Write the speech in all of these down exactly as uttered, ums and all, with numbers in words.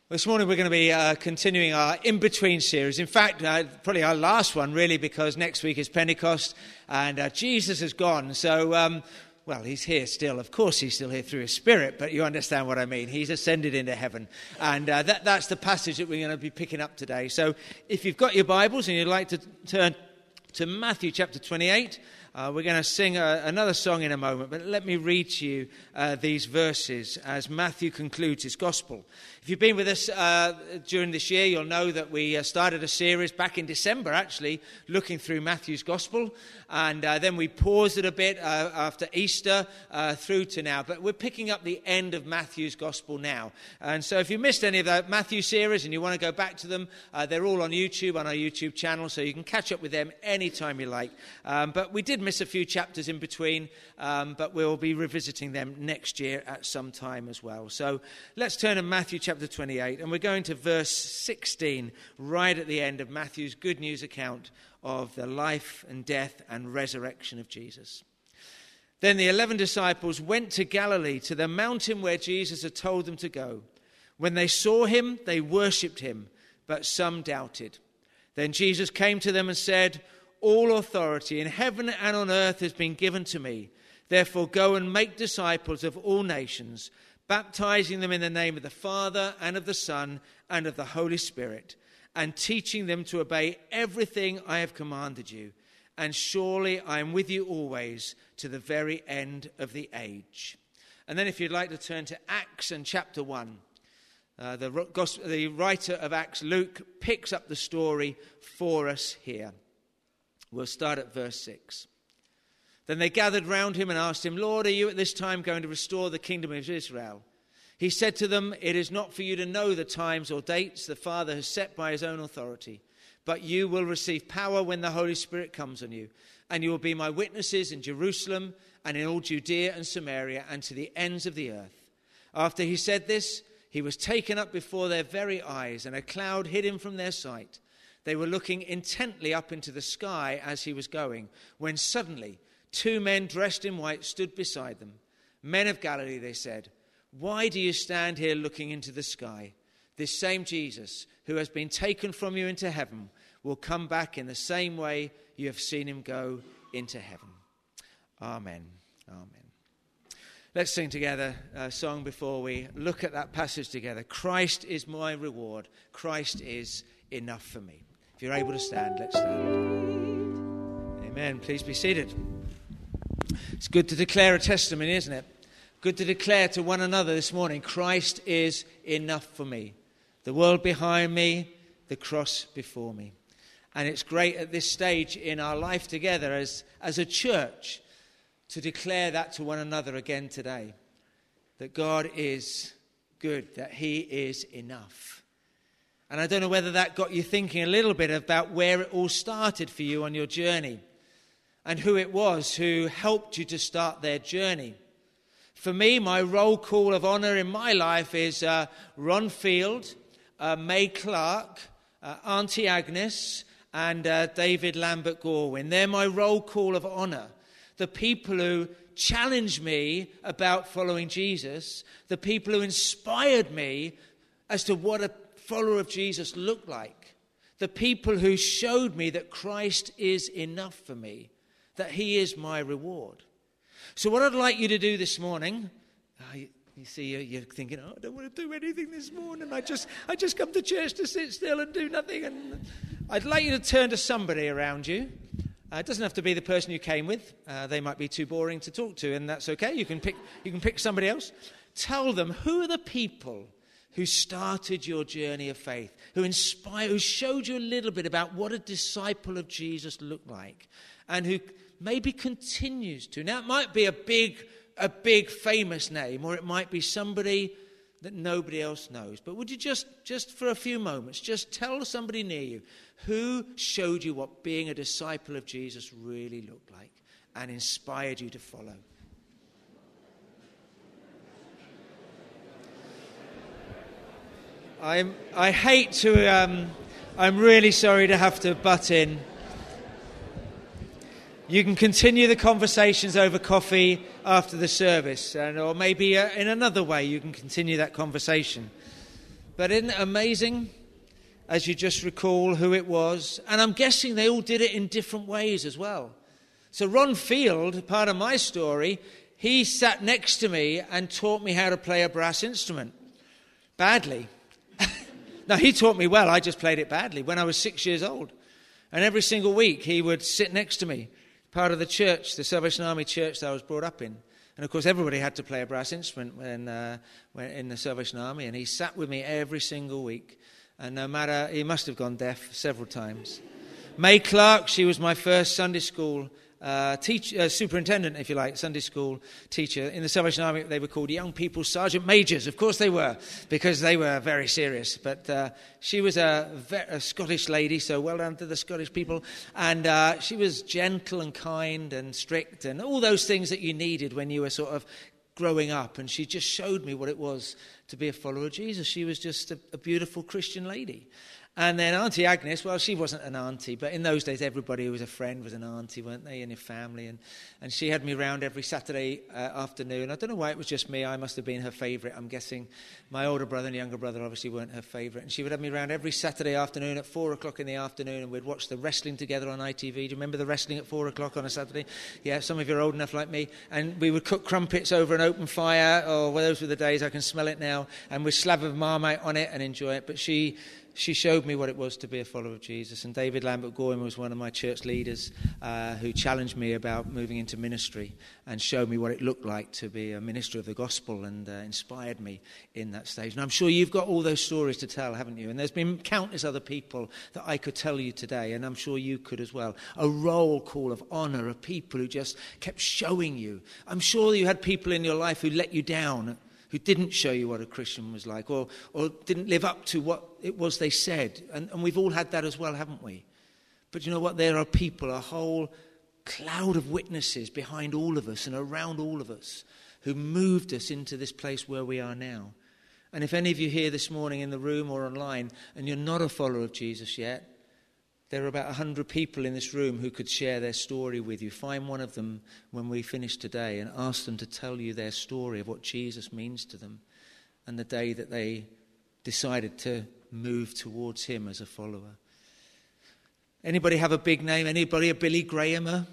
This morning we're going to be uh, continuing our in-between series. In fact, uh, probably our last one, really, because next week is Pentecost and uh, Jesus has gone. So, um, well, he's here still. Of course he's still here through his Spirit, but you understand what I mean. He's ascended into heaven. And uh, that, that's the passage that we're going to be picking up today. So if you've got your Bibles and you'd like to turn to Matthew chapter twenty-eight, Uh, we're going to sing a, another song in a moment, but let me read to you uh, these verses as Matthew concludes his gospel. If you've been with us uh, during this year, you'll know that we uh, started a series back in December, actually, looking through Matthew's gospel, and uh, then we paused it a bit uh, after Easter uh, through to now, but we're picking up the end of Matthew's gospel now. And so if you missed any of that Matthew series and you want to go back to them, uh, they're all on YouTube, on our YouTube channel, so you can catch up with them anytime you like. Um, but we did miss a few chapters in between, um, but we'll be revisiting them next year at some time as well. So let's turn to Matthew chapter twenty-eight, and we're going to verse sixteen, right at the end of Matthew's good news account of the life and death and resurrection of Jesus. Then the eleven disciples went to Galilee, to the mountain where Jesus had told them to go. When they saw him, they worshipped him, but some doubted. Then Jesus came to them and said, "All authority in heaven and on earth has been given to me. Therefore go and make disciples of all nations, baptizing them in the name of the Father and of the Son and of the Holy Spirit, and teaching them to obey everything I have commanded you. And surely I am with you always to the very end of the age." And then if you'd like to turn to Acts and chapter one, uh, the, gospel, the writer of Acts, Luke, picks up the story for us here. We'll start at verse six. Then they gathered round him and asked him, "Lord, are you at this time going to restore the kingdom of Israel?" He said to them, "It is not for you to know the times or dates the Father has set by his own authority, but you will receive power when the Holy Spirit comes on you, and you will be my witnesses in Jerusalem and in all Judea and Samaria and to the ends of the earth." After he said this, he was taken up before their very eyes, and a cloud hid him from their sight. They were looking intently up into the sky as he was going, when suddenly two men dressed in white stood beside them. "Men of Galilee," they said, "why do you stand here looking into the sky? This same Jesus, who has been taken from you into heaven, will come back in the same way you have seen him go into heaven." Amen. Amen. Let's sing together a song before we look at that passage together. Christ is my reward. Christ is enough for me. If you're able to stand, let's stand. Amen. Please be seated. It's good to declare a testimony, isn't it? Good to declare to one another this morning, Christ is enough for me. The world behind me, the cross before me. And it's great at this stage in our life together as, as a church to declare that to one another again today. That God is good, that he is enough. And I don't know whether that got you thinking a little bit about where it all started for you on your journey and who it was who helped you to start their journey. For me, my roll call of honour in my life is uh, Ron Field, uh, May Clark, uh, Auntie Agnes, and uh, David Lambert Gorwin. They're my roll call of honour. The people who challenged me about following Jesus, the people who inspired me as to what a follower of Jesus looked like, the people who showed me that Christ is enough for me, that he is my reward. So what I'd like you to do this morning, uh, you, you see, you're, you're thinking, "Oh, I don't want to do anything this morning. I just, I just come to church to sit still and do nothing." And I'd like you to turn to somebody around you. Uh, it doesn't have to be the person you came with. Uh, they might be too boring to talk to, and that's okay. You can pick, you can pick somebody else. Tell them, who are the people who started your journey of faith, who inspired, who showed you a little bit about what a disciple of Jesus looked like, and who maybe continues to. Now, it might be a big, a big famous name, or it might be somebody that nobody else knows. But would you just, just for a few moments, just tell somebody near you who showed you what being a disciple of Jesus really looked like and inspired you to follow? I'm, I hate to, um, I'm really sorry to have to butt in. You can continue the conversations over coffee after the service, and or maybe uh, in another way you can continue that conversation. But isn't it amazing, as you just recall who it was? And I'm guessing they all did it in different ways as well. So Ron Field, part of my story, he sat next to me and taught me how to play a brass instrument. Badly. No, he taught me well. I just played it badly when I was six years old. And every single week he would sit next to me, part of the church, the Salvation Army church that I was brought up in. And of course everybody had to play a brass instrument when, uh, when in the Salvation Army. And he sat with me every single week. And no matter, he must have gone deaf several times. May Clark, she was my first Sunday school uh, teach, uh, superintendent, if you like, Sunday school teacher. In the Salvation Army, they were called young people sergeant majors. Of course they were, because they were very serious. But uh, she was a, a Scottish lady, so well done to the Scottish people. And uh, she was gentle and kind and strict and all those things that you needed when you were sort of growing up. And she just showed me what it was to be a follower of Jesus. She was just a, a beautiful Christian lady. And then Auntie Agnes, well, she wasn't an auntie, but in those days everybody who was a friend was an auntie, weren't they, in your family? And, and she had me round every Saturday uh, afternoon. I don't know why it was just me. I must have been her favourite. I'm guessing my older brother and younger brother obviously weren't her favourite. And she would have me round every Saturday afternoon at four o'clock in the afternoon, and we'd watch the wrestling together on I T V. Do you remember the wrestling at four o'clock on a Saturday? Yeah, some of you are old enough like me. And we would cook crumpets over an open fire. Oh, well, those were the days. I can smell it now. And we'd slab of Marmite on it and enjoy it. But she... She showed me what it was to be a follower of Jesus. And David Lambert-Goyman was one of my church leaders uh, who challenged me about moving into ministry and showed me what it looked like to be a minister of the gospel, and uh, inspired me in that stage. And I'm sure you've got all those stories to tell, haven't you? And there's been countless other people that I could tell you today, and I'm sure you could as well. A roll call of honour of people who just kept showing you. I'm sure you had people in your life who let you down, who didn't show you what a Christian was like, or or didn't live up to what it was they said. And, and we've all had that as well, haven't we? But you know what? There are people, a whole cloud of witnesses behind all of us and around all of us who moved us into this place where we are now. And if any of you here this morning in the room or online and you're not a follower of Jesus yet, there are about one hundred people in this room who could share their story with you. Find one of them when we finish today and ask them to tell you their story of what Jesus means to them and the day that they decided to move towards him as a follower. Anybody have a big name? Anybody a Billy Grahamer?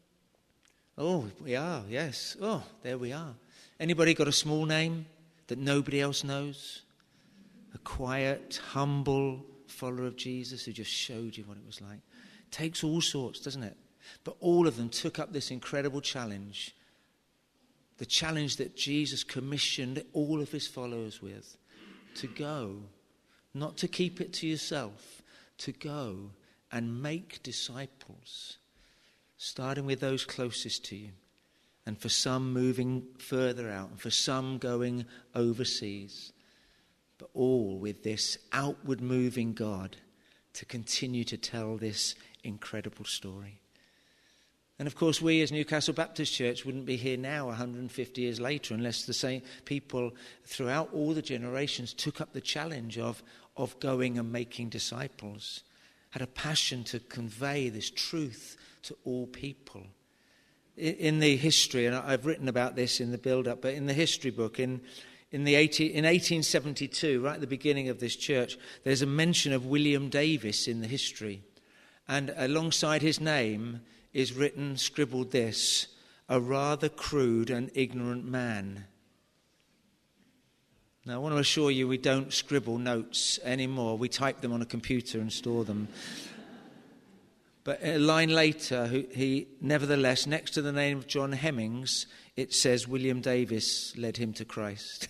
Oh, we are, yes. Oh, there we are. Anybody got a small name that nobody else knows? A quiet, humble follower of Jesus who just showed you what it was like. It takes all sorts, doesn't it? But all of them took up this incredible challenge. The challenge that Jesus commissioned all of his followers with. To go. Not to keep it to yourself. To go and make disciples. Starting with those closest to you. And for some moving further out. And for some going overseas. But all with this outward moving God to continue to tell this incredible story. And of course we as Newcastle Baptist Church wouldn't be here now one hundred fifty years later unless the same people throughout all the generations took up the challenge of, of going and making disciples. Had a passion to convey this truth to all people. In the history, and I've written about this in the build-up, but in the history book, in In, the eighteen, in eighteen seventy-two, right at the beginning of this church, there's a mention of William Davis in the history. And alongside his name is written, scribbled this, a rather crude and ignorant man. Now, I want to assure you we don't scribble notes anymore. We type them on a computer and store them. But a line later, he, nevertheless, next to the name of John Hemmings, it says William Davis led him to Christ.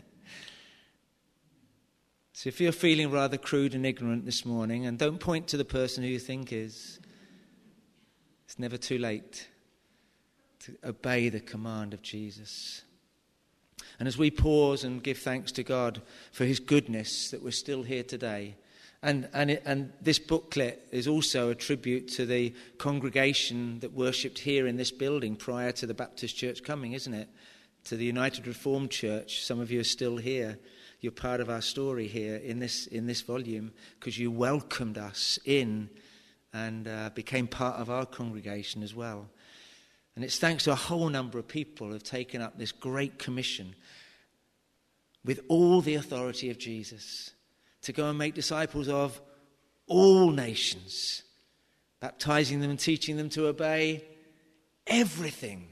So if you're feeling rather crude and ignorant this morning, and don't point to the person who you think is, it's never too late to obey the command of Jesus. And as we pause and give thanks to God for his goodness that we're still here today, And and, it, and this booklet is also a tribute to the congregation that worshipped here in this building prior to the Baptist Church coming, isn't it? To the United Reformed Church. Some of you are still here. You're part of our story here in this in this volume because you welcomed us in and uh, became part of our congregation as well. And it's thanks to a whole number of people who have taken up this great commission with all the authority of Jesus to go and make disciples of all nations, baptizing them and teaching them to obey everything,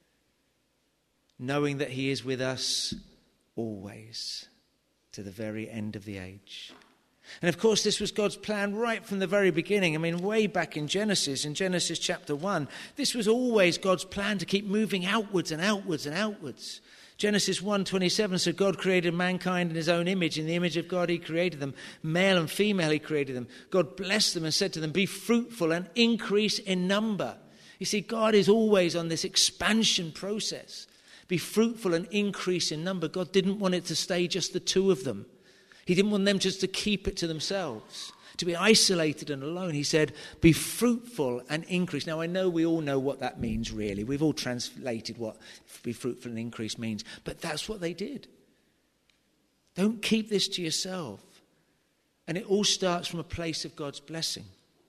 knowing that he is with us always to the very end of the age. And of course, this was God's plan right from the very beginning. I mean, way back in Genesis, in Genesis chapter one, this was always God's plan to keep moving outwards and outwards and outwards. Genesis one twenty-seven, so God created mankind in his own image. In the image of God he created them. Male and female he created them. God blessed them and said to them, be fruitful and increase in number. You see, God is always on this expansion process. Be fruitful and increase in number. God didn't want it to stay just the two of them. He didn't want them just to keep it to themselves, to be isolated and alone. He said, be fruitful and increase. Now, I know we all know what that means, really. We've all translated what be fruitful and increase means. But that's what they did. Don't keep this to yourself. And it all starts from a place of God's blessing.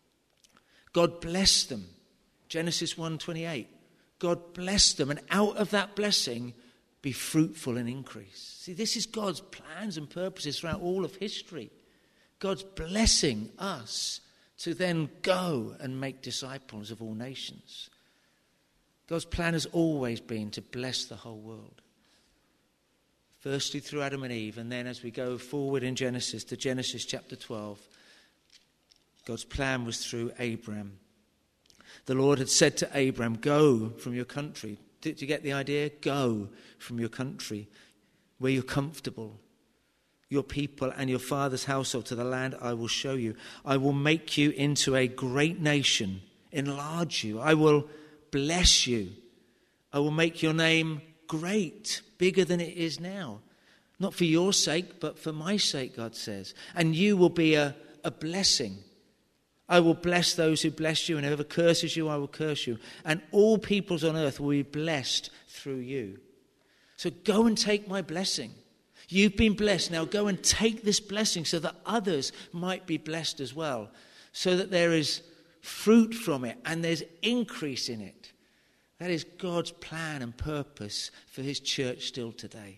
God blessed them. Genesis one twenty-eight. God blessed them. And out of that blessing, be fruitful and increase. See, this is God's plans and purposes throughout all of history. God's blessing us to then go and make disciples of all nations. God's plan has always been to bless the whole world. Firstly through Adam and Eve, and then as we go forward in Genesis to Genesis chapter twelve, God's plan was through Abraham. The Lord had said to Abraham, go from your country. Did you get the idea? Go from your country, where you're comfortable, your people and your father's household, to the land I will show you. I will make you into a great nation, enlarge you. I will bless you. I will make your name great, bigger than it is now. Not for your sake, but for my sake, God says. And you will be a, a blessing. I will bless those who bless you, and whoever curses you, I will curse you. And all peoples on earth will be blessed through you. So go and take my blessing. You've been blessed. Now go and take this blessing so that others might be blessed as well. So that there is fruit from it and there's increase in it. That is God's plan and purpose for his church still today.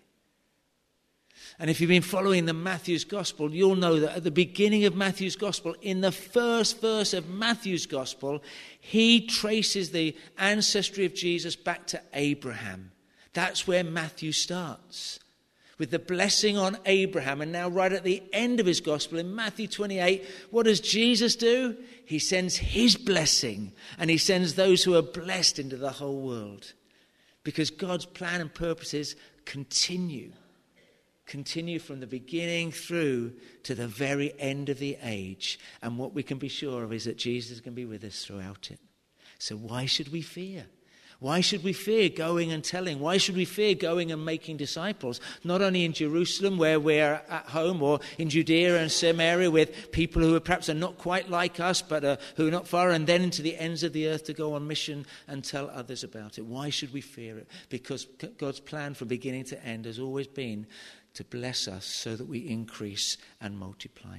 And if you've been following the Matthew's Gospel, you'll know that at the beginning of Matthew's Gospel, in the first verse of Matthew's Gospel, he traces the ancestry of Jesus back to Abraham. That's where Matthew starts, with the blessing on Abraham. And now right at the end of his Gospel, in Matthew twenty-eight, what does Jesus do? He sends his blessing, and he sends those who are blessed into the whole world. Because God's plan and purposes continue. Continue from the beginning through to the very end of the age. And what we can be sure of is that Jesus is going to be with us throughout it. So why should we fear? Why should we fear going and telling? Why should we fear going and making disciples? Not only in Jerusalem, where we're at home, or in Judea and Samaria with people who are perhaps are not quite like us, but uh, who are not far, and then into the ends of the earth to go on mission and tell others about it. Why should we fear it? Because God's plan from beginning to end has always been to bless us so that we increase and multiply.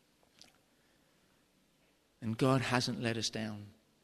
And God hasn't let us down.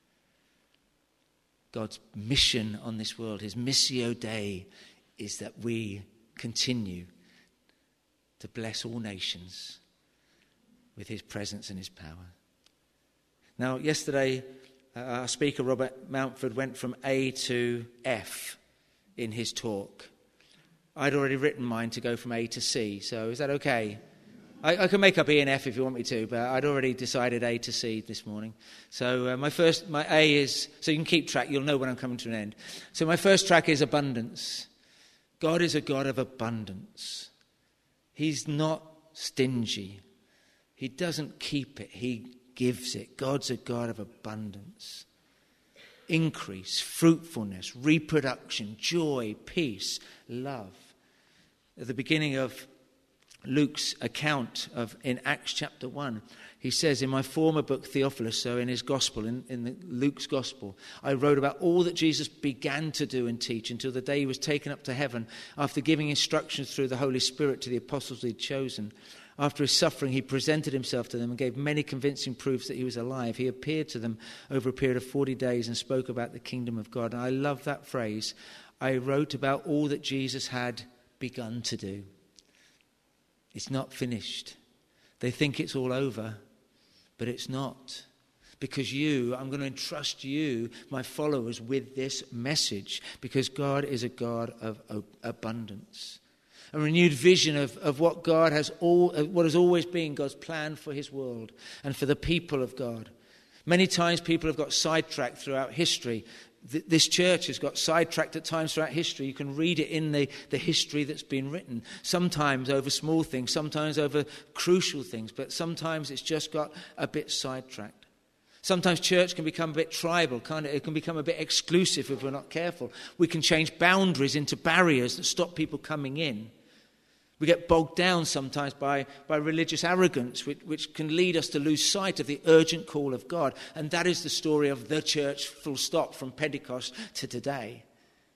God's mission on this world, his Missio Dei, is that we continue to bless all nations with his presence and his power. Now, yesterday, uh, our speaker, Robert Mountford, went from A to F in his talk. I'd already written mine to go from A to C, so is that okay? I, I can make up E and F if you want me to, but I'd already decided A to C this morning. So uh, my first, my A is, so you can keep track, you'll know when I'm coming to an end. So my first track is abundance. God is a God of abundance. He's not stingy. He doesn't keep it, he gives it. God's a God of abundance. Increase, fruitfulness, reproduction, joy, peace, love. At the beginning of Luke's account of in Acts chapter one, he says, in my former book Theophilus, so in his gospel, in, in the, Luke's gospel, I wrote about all that Jesus began to do and teach until the day he was taken up to heaven, after giving instructions through the Holy Spirit to the apostles he had chosen. After his suffering, he presented himself to them and gave many convincing proofs that he was alive. He appeared to them over a period of forty days and spoke about the kingdom of God. And I love that phrase. I wrote about all that Jesus had begun to do. It's not finished. They think it's all over, but it's not. Because you, I'm going to entrust you, my followers, with this message. Because God is a God of abundance. A renewed vision of, of what God has all, what has always been God's plan for his world and for the people of God. Many times people have got sidetracked throughout history. Th- this church has got sidetracked at times throughout history. You can read it in the, the history that's been written. Sometimes over small things, sometimes over crucial things, but sometimes it's just got a bit sidetracked. Sometimes church can become a bit tribal, can't it? It can become a bit exclusive if we're not careful. We can change boundaries into barriers that stop people coming in. We get bogged down sometimes by, by religious arrogance, which, which can lead us to lose sight of the urgent call of God. And that is the story of the church, full stop, from Pentecost to today.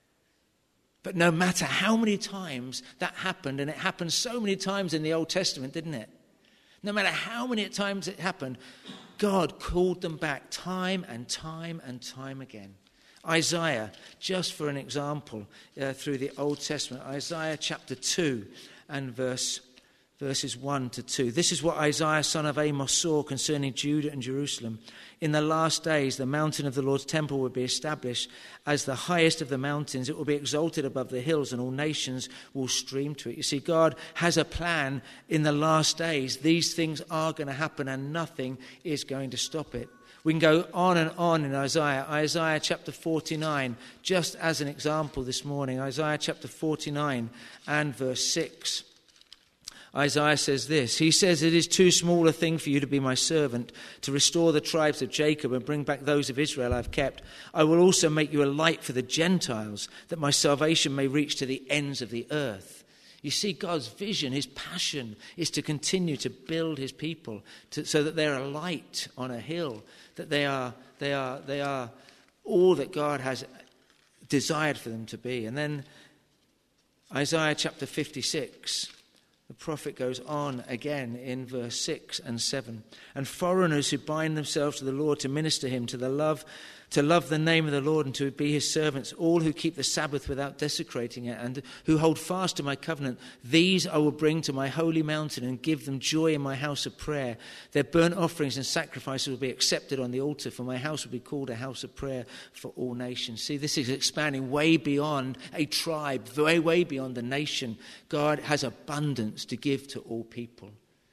But no matter how many times that happened, and it happened so many times in the Old Testament, didn't it? No matter how many times it happened, God called them back time and time and time again. Isaiah, just for an example, uh, through the Old Testament, Isaiah chapter two and verse verses one to two. This is what Isaiah, son of Amos, saw concerning Judah and Jerusalem. In the last days, the mountain of the Lord's temple will be established as the highest of the mountains. It will be exalted above the hills, and all nations will stream to it. You see, God has a plan in the last days. These things are going to happen, and nothing is going to stop it. We can go on and on in Isaiah. Isaiah chapter forty-nine, just as an example this morning. Isaiah chapter forty-nine and verse six. Isaiah says this. He says, "It is too small a thing for you to be my servant, to restore the tribes of Jacob and bring back those of Israel I've kept. I will also make you a light for the Gentiles, that my salvation may reach to the ends of the earth." You see, God's vision, his passion, is to continue to build his people to, so that they're a light on a hill, that they are, they are, they are all that God has desired for them to be. And then Isaiah chapter fifty-six, the prophet goes on again in verse six and seven. "And foreigners who bind themselves to the Lord to minister him, to the love, to love the name of the Lord and to be his servants, all who keep the Sabbath without desecrating it and who hold fast to my covenant, these I will bring to my holy mountain and give them joy in my house of prayer. Their burnt offerings and sacrifices will be accepted on the altar, for my house will be called a house of prayer for all nations." See, this is expanding way beyond a tribe, way, way beyond the nation. God has abundance to give to all people.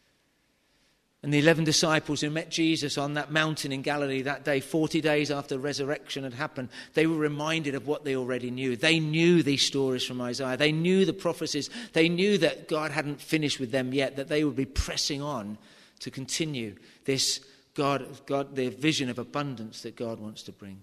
And the eleven disciples who met Jesus on that mountain in Galilee that day, forty days after resurrection had happened, they were reminded of what they already knew. They knew these stories from Isaiah. They knew the prophecies. They knew that God hadn't finished with them yet, that they would be pressing on to continue this God, God, the vision of abundance that God wants to bring.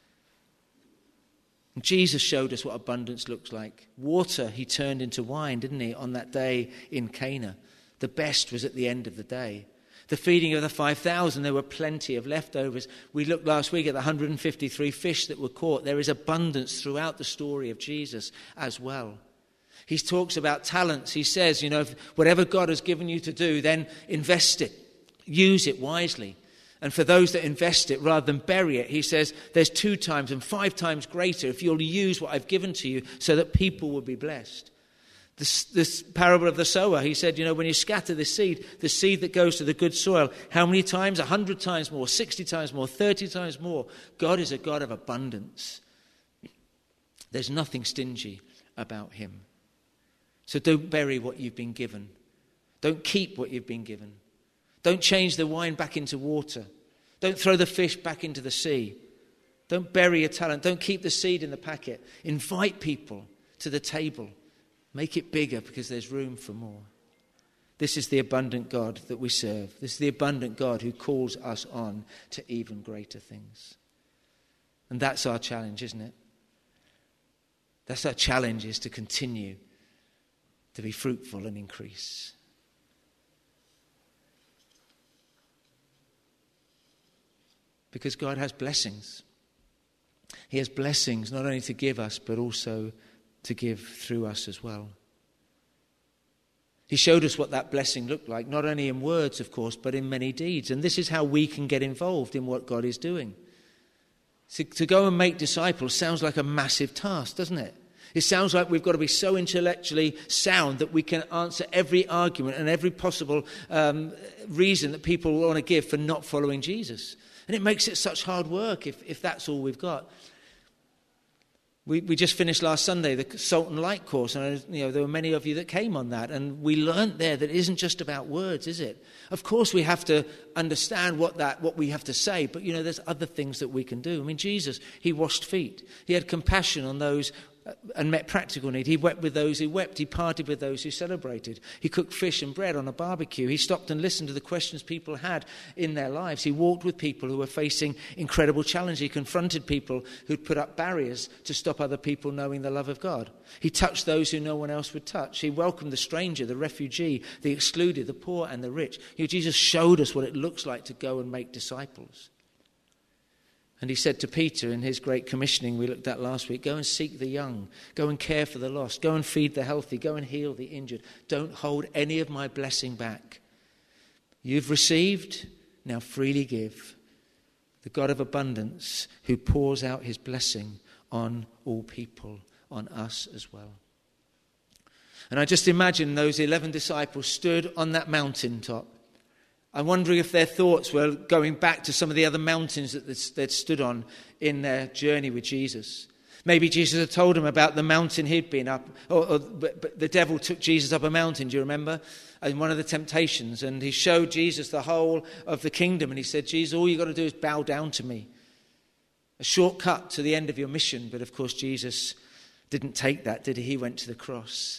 And Jesus showed us what abundance looks like. Water he turned into wine, didn't he, on that day in Cana. The best was at the end of the day. The feeding of the five thousand, there were plenty of leftovers. We looked last week at the one hundred fifty-three fish that were caught. There is abundance throughout the story of Jesus as well. He talks about talents. He says, you know, if whatever God has given you to do, then invest it. Use it wisely. And for those that invest it rather than bury it, he says there's two times and five times greater if you'll use what I've given to you so that people will be blessed. This, this parable of the sower, he said, you know, when you scatter the seed, the seed that goes to the good soil, how many times? A hundred times more, sixty times more, thirty times more. God is a God of abundance. There's nothing stingy about him. So don't bury what you've been given. Don't keep what you've been given. Don't change the wine back into water. Don't throw the fish back into the sea. Don't bury your talent. Don't keep the seed in the packet. Invite people to the table. Make it bigger because there's room for more. This is the abundant God that we serve. This is the abundant God who calls us on to even greater things. And that's our challenge, isn't it? That's our challenge, is to continue to be fruitful and increase. Because God has blessings. He has blessings not only to give us, but also to give through us as well. He showed us what that blessing looked like, not only in words, of course, but in many deeds. And this is how we can get involved in what God is doing. To, to go and make disciples sounds like a massive task, doesn't it? It sounds like we've got to be so intellectually sound that we can answer every argument and every possible um, reason that people want to give for not following Jesus. And it makes it such hard work if, if that's all we've got. We, we just finished last Sunday the Salt and Light course, and you know there were many of you that came on that, and we learnt there that it isn't just about words, is it? Of course, we have to understand what that what we have to say, but you know there's other things that we can do. I mean, Jesus, he washed feet, he had compassion on those and met practical need. He wept with those who wept. He partied with those who celebrated. He cooked fish and bread on a barbecue. He stopped and listened to the questions people had in their lives. He walked with people who were facing incredible challenge. He confronted people who'd put up barriers to stop other people knowing the love of God. He touched those who no one else would touch. He welcomed the stranger, the refugee, the excluded, the poor and the rich. You know, Jesus showed us what it looks like to go and make disciples. And he said to Peter in his great commissioning we looked at last week, go and seek the young, go and care for the lost, go and feed the healthy, go and heal the injured. Don't hold any of my blessing back. You've received, now freely give. The God of abundance who pours out his blessing on all people, on us as well. And I just imagine those eleven disciples stood on that mountaintop. I'm wondering if their thoughts were going back to some of the other mountains that they'd stood on in their journey with Jesus. Maybe Jesus had told them about the mountain he'd been up. Or, or but, but the devil took Jesus up a mountain, do you remember? In one of the temptations. And he showed Jesus the whole of the kingdom. And he said, Jesus, all you've got to do is bow down to me. A shortcut to the end of your mission. But of course, Jesus didn't take that, did he? He went to the cross.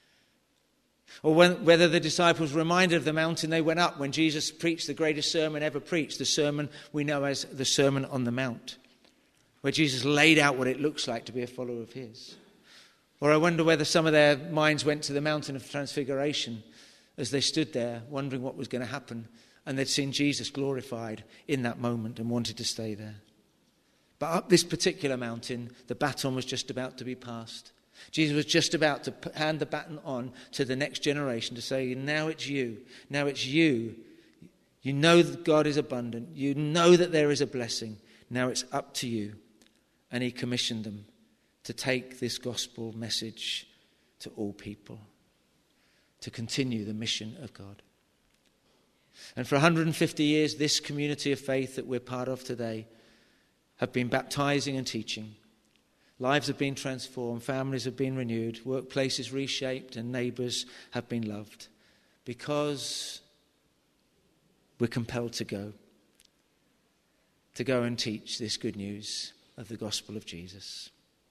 Or when, whether the disciples were reminded of the mountain they went up when Jesus preached the greatest sermon ever preached, the sermon we know as the Sermon on the Mount, where Jesus laid out what it looks like to be a follower of his. Or I wonder whether some of their minds went to the mountain of Transfiguration as they stood there wondering what was going to happen, and they'd seen Jesus glorified in that moment and wanted to stay there. But up this particular mountain, the baton was just about to be passed. Jesus was just about to hand the baton on to the next generation to say, now it's you. Now it's you. You know that God is abundant. You know that there is a blessing. Now it's up to you. And he commissioned them to take this gospel message to all people, to continue the mission of God. And for one hundred fifty years, this community of faith that we're part of today have been baptizing and teaching. Lives have been transformed, families have been renewed, workplaces reshaped, and neighbours have been loved because we're compelled to go, to go and teach this good news of the gospel of Jesus.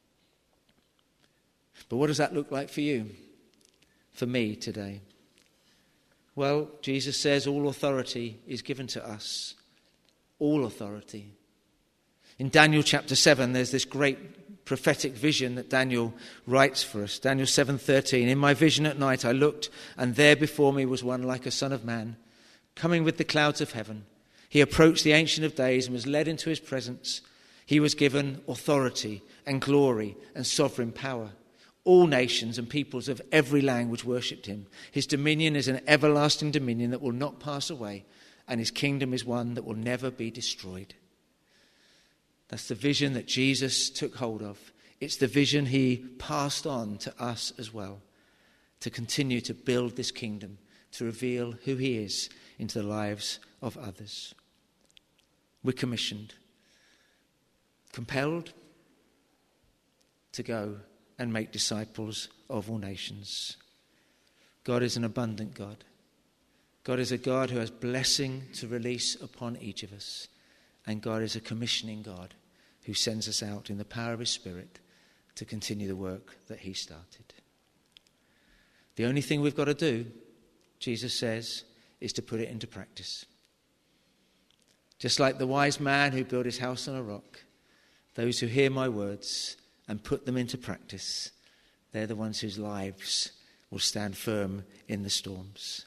But what does that look like for you, for me today? Well, Jesus says all authority is given to us. All authority. In Daniel chapter seven, there's this great prophetic vision that Daniel writes for us. Daniel seven thirteen. In my vision at night I looked, and there before me was one like a son of man, coming with the clouds of heaven. He approached the Ancient of Days and was led into his presence. He was given authority and glory and sovereign power. All nations and peoples of every language worshipped him. His dominion is an everlasting dominion that will not pass away, and his kingdom is one that will never be destroyed. That's the vision that Jesus took hold of. It's the vision he passed on to us as well, to continue to build this kingdom, to reveal who he is into the lives of others. We're commissioned, compelled to go and make disciples of all nations. God is an abundant God. God is a God who has blessing to release upon each of us. And God is a commissioning God who sends us out in the power of his Spirit to continue the work that he started. The only thing we've got to do, Jesus says, is to put it into practice. Just like the wise man who built his house on a rock, those who hear my words and put them into practice, they're the ones whose lives will stand firm in the storms.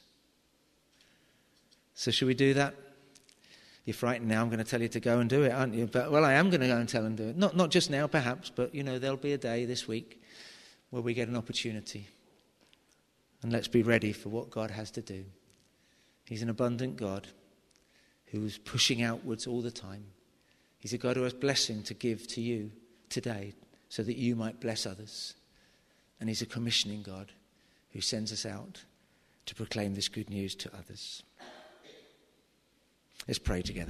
So should we do that? You're frightened now. I'm going to tell you to go and do it, aren't you? But, well, I am going to go and tell and do it. Not, not just now, perhaps, but, you know, there'll be a day this week where we get an opportunity. And let's be ready for what God has to do. He's an abundant God who's pushing outwards all the time. He's a God who has blessing to give to you today so that you might bless others. And he's a commissioning God who sends us out to proclaim this good news to others. Let's pray together.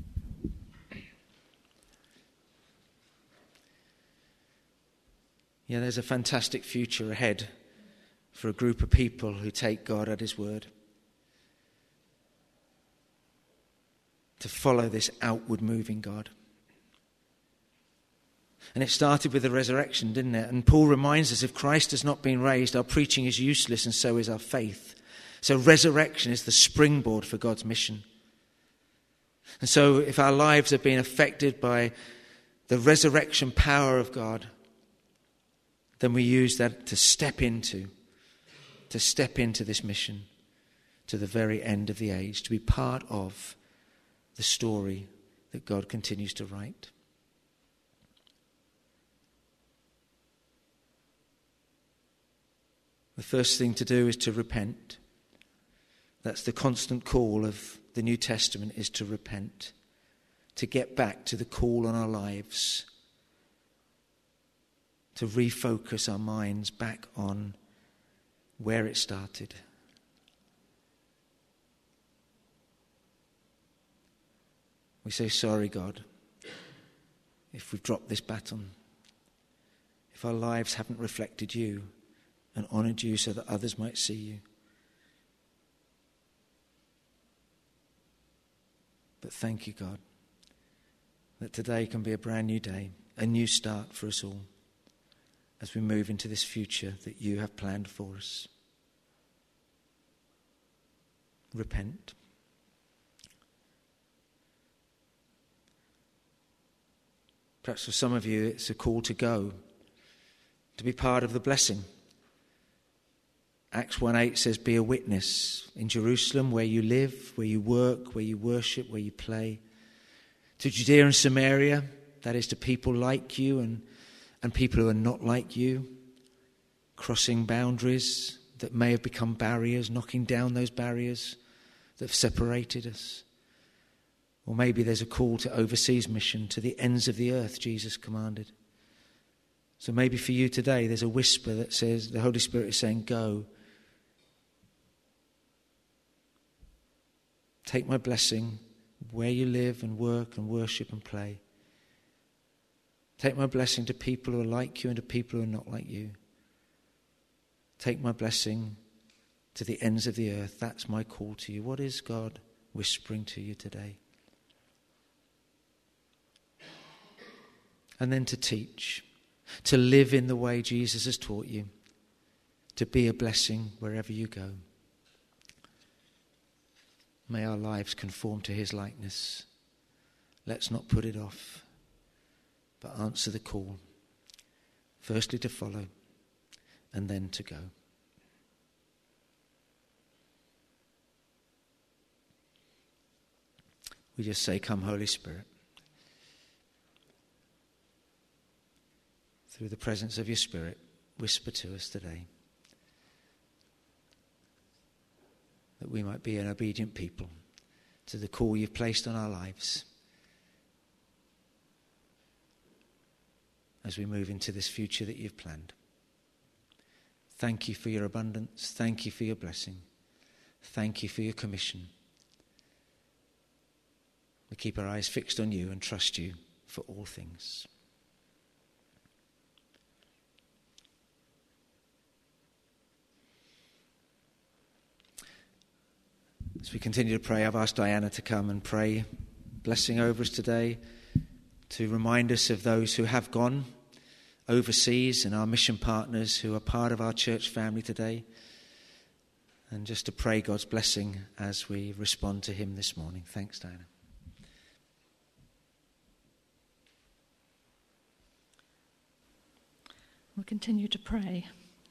Yeah, there's a fantastic future ahead for a group of people who take God at his word. To follow this outward moving God. And it started with the resurrection, didn't it? And Paul reminds us if Christ has not been raised, our preaching is useless and so is our faith. So resurrection is the springboard for God's mission. And so if our lives have been affected by the resurrection power of God, then we use that to step into, to step into this mission to the very end of the age, to be part of the story that God continues to write. The first thing to do is to repent. That's the constant call of the New Testament, is to repent, to get back to the call on our lives, to refocus our minds back on where it started. We say, sorry, God, if we've dropped this baton, if our lives haven't reflected you and honoured you so that others might see you. But thank you, God, that today can be a brand new day, a new start for us all as we move into this future that you have planned for us. Repent. Perhaps for some of you it's a call to go, to be part of the blessing. Acts one eight says, be a witness in Jerusalem, where you live, where you work, where you worship, where you play. To Judea and Samaria, that is to people like you and, and people who are not like you, crossing boundaries that may have become barriers, knocking down those barriers that have separated us. Or maybe there's a call to overseas mission to the ends of the earth, Jesus commanded. So maybe for you today there's a whisper that says, the Holy Spirit is saying, go. Take my blessing where you live and work and worship and play. Take my blessing to people who are like you and to people who are not like you. Take my blessing to the ends of the earth. That's my call to you. What is God whispering to you today? And then to teach, to live in the way Jesus has taught you, to be a blessing wherever you go. May our lives conform to his likeness. Let's not put it off, but answer the call. Firstly to follow, and then to go. We just say, come Holy Spirit. Through the presence of your Spirit, whisper to us today. That we might be an obedient people to the call you've placed on our lives as we move into this future that you've planned. Thank you for your abundance. Thank you for your blessing. Thank you for your commission. We keep our eyes fixed on you and trust you for all things. As we continue to pray, I've asked Diana to come and pray blessing over us today, to remind us of those who have gone overseas and our mission partners who are part of our church family today, and just to pray God's blessing as we respond to him this morning. Thanks, Diana. We'll continue to pray.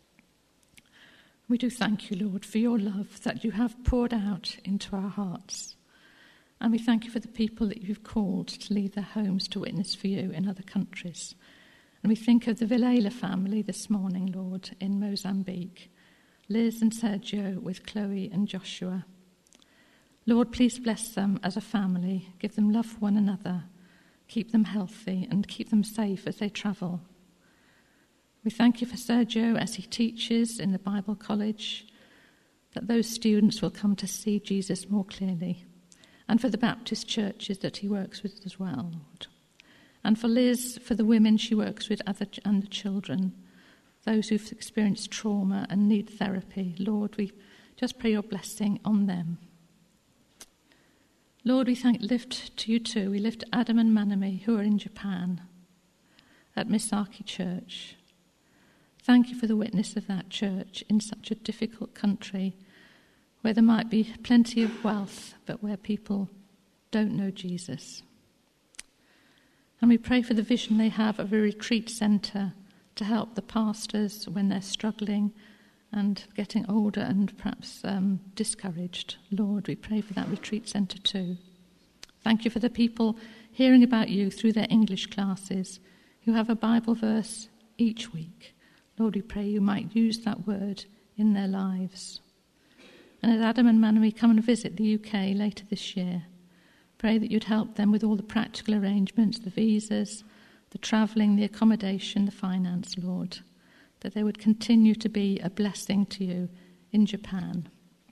We do thank you, Lord, for your love that you have poured out into our hearts. And we thank you for the people that you've called to leave their homes to witness for you in other countries. And we think of the Villela family this morning, Lord, in Mozambique. Liz and Sergio with Chloe and Joshua. Lord, please bless them as a family. Give them love for one another. Keep them healthy and keep them safe as they travel. We thank you for Sergio as he teaches in the Bible College, that those students will come to see Jesus more clearly, and for the Baptist churches that he works with as well, Lord. And for Liz, for the women she works with other, and the children, those who've experienced trauma and need therapy. Lord, we just pray your blessing on them. Lord, we thank, lift to you too. We lift Adam and Manami, who are in Japan at Misaki Church. Thank you for the witness of that church in such a difficult country where there might be plenty of wealth, but where people don't know Jesus. And we pray for the vision they have of a retreat centre to help the pastors when they're struggling and getting older and perhaps um, discouraged. Lord, we pray for that retreat centre too. Thank you for the people hearing about you through their English classes who have a Bible verse each week. Lord, we pray you might use that word in their lives. And as Adam and Manami come and visit the U K later this year, pray that you'd help them with all the practical arrangements, the visas, the travelling, the accommodation, the finance, Lord, that they would continue to be a blessing to you in Japan.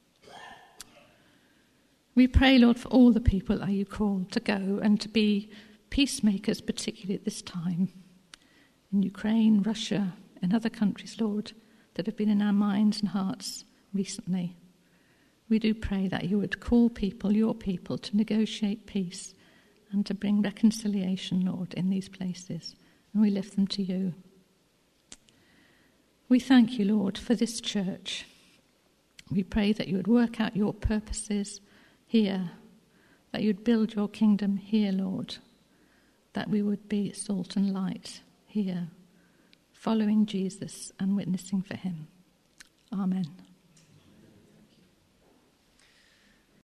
We pray, Lord, for all the people that you called to go and to be peacemakers, particularly at this time, in Ukraine, Russia, and other countries, Lord, that have been in our minds and hearts recently. We do pray that you would call people, your people, to negotiate peace and to bring reconciliation, Lord, in these places. And we lift them to you. We thank you, Lord, for this church. We pray that you would work out your purposes here, that you'd build your kingdom here, Lord, that we would be salt and light here, following Jesus and witnessing for him. Amen.